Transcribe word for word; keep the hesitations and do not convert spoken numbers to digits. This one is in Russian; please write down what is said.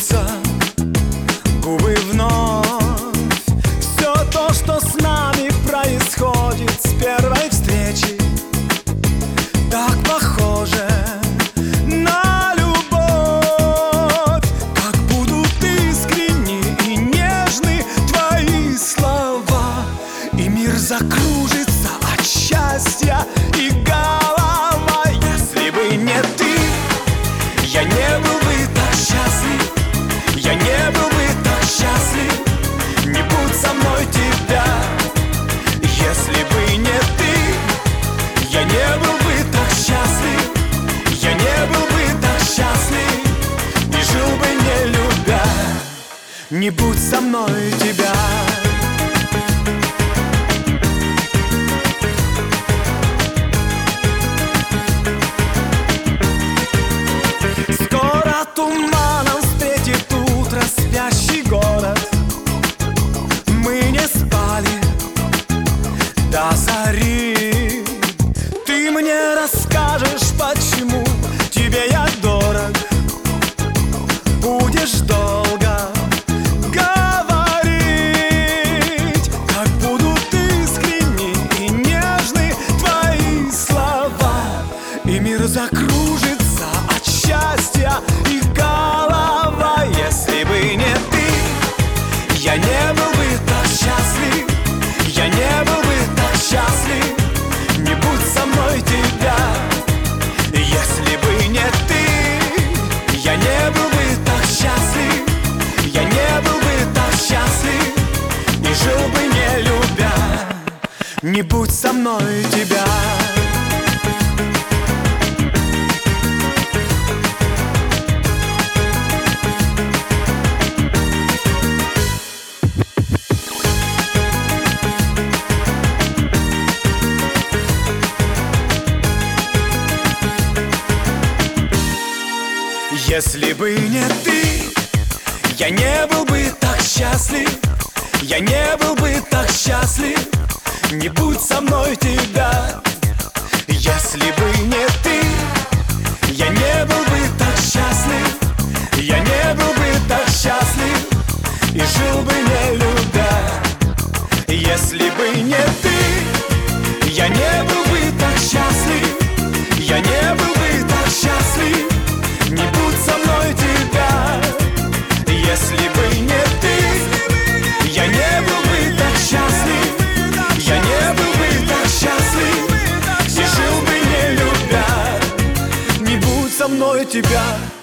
кружится, губы вновь. Все то, что с нами происходит с первой встречи, так похоже на любовь. Как будут искренни и нежны твои слова, и мир закружится от счастья и голова. Если бы не ты, я не был бы так счастлив, я не был бы так счастлив. Не будь со мной тебя. Если бы не ты, я не был бы так счастлив, я не был бы так счастлив. И жил бы не любя. Не будь со мной тебя. Скоро туманом встретит утро спящий город. Мы не спали до зари. Ты мне расскажешь, почему тебе я дорог. Будешь долго говорить, как будут искренни и нежны твои слова, и мир закружится от счастья и голова. Если бы не ты, я не был бы так счастлив, я не был бы так счастлив. Не будь со мной тебя. Если бы не ты, я не был бы так счастлив, я не был бы так счастлив. И жил бы не любя. Не будь со мной тебя. Если бы не ты, я не был бы так счастлив, я не был бы так счастлив. Не будь со мной тебя. Если бы не ты, я не был бы так счастлив, я не был бы так счастлив. И жил бы не любя. Если бы не ты, я не был бы так счастлив, я не был бы так счастлив. Не будь со мной тебя. Если бы не ты, я не был бы так счастлив, я не был бы так счастлив. И жил бы не любя. Не будь со мной тебя.